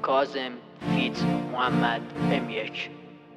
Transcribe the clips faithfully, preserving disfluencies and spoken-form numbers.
کاظم فیت محمد ام یک.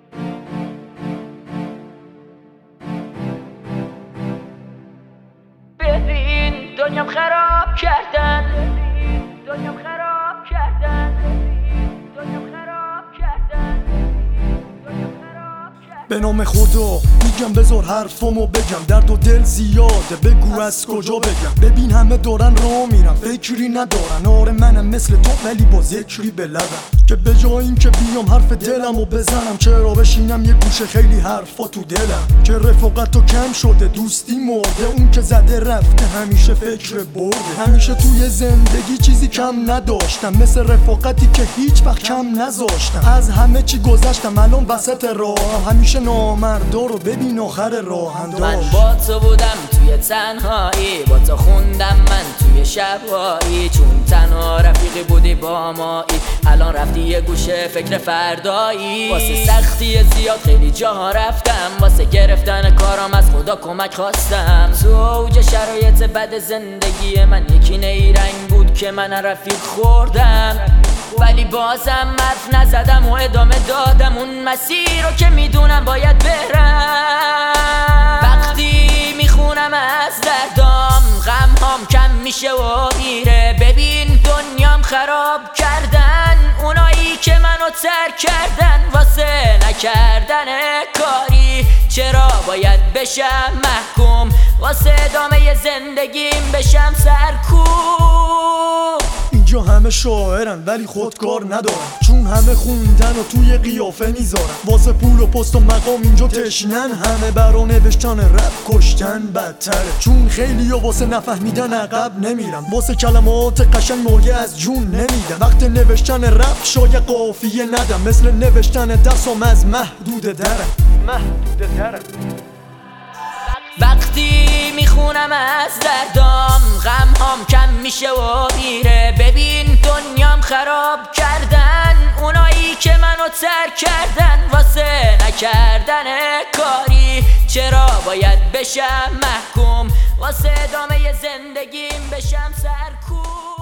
ببین دنیام خراب کردن، دنیام خراب کردن، دنیام خراب کردن، دنیام خراب کردن. به نام خدا میگم بذار حرفامو بگم، درد و دل زیاده بگو از کجا بگم. ببین همه دارن راه میرن فکری ندارن، آره منم مثل تو ولی با ذکری به لبم، که به جای این که بیام حرف دلمو بزنم چرا بشینم یه گوشه خیلی حرفا تو دلم. که رفاقت تو کم شده دوستی مرده، اون که زده رفته همیشه فکر برده. همیشه توی زندگی چیزی کم نداشتم، مثل رفاقتی که هیچ وقت کم نذاشتم. از همه چی گذشتم الان وسط راه، همیشه نامردا رو ببین آخر راه انداز. من با تو بودم توی تنهایی، با تو خوندم من توی شبایی، چون تنها رفیقی بودی با مایی، الان رفتی یه گوشه فکر فردایی. واسه سختی زیاد خیلی جاها رفتم، واسه گرفتن کارام از خدا کمک خواستم. تو اوج شرایط بد زندگی من یکی نیرنگ بود که من رفیق خوردم، ولی بازم حرف نزدم و ادامه دادم اون مسیر رو که میدونم باید برم. وقتی میخونم از دردام غم هام کم میشه و میره. ببین دنیام خراب کردن اونایی که منو ترک کردن، واسه نکردن کاری چرا باید بشم محکوم، واسه ادامه زندگیم بشم سرکوب. اینجا همه شاعرن ولی خودکار ندارن، چون همه خوندن و توی قیافه میذارن. واسه پول و پست و مقام اینجا تشنن، همه برا نوشتن رپ کشتن بدتره، چون خیلی ها واسه نفهمیدن عقب نمیرن، واسه کلمات قشنگ مویه از جون نمیدن. وقت نوشتن رپ شاید قافیه ندم، مثل نوشتن دستم از محدود درم، محدود درم. وقتی میخونم از دردام غم هام کم میشه و میره. ببین دنیام خراب کردن اونایی که منو ترک کردن، واسه نکردن کاری چرا باید بشم محکوم، واسه ادامه زندگیم بشم سرکوب.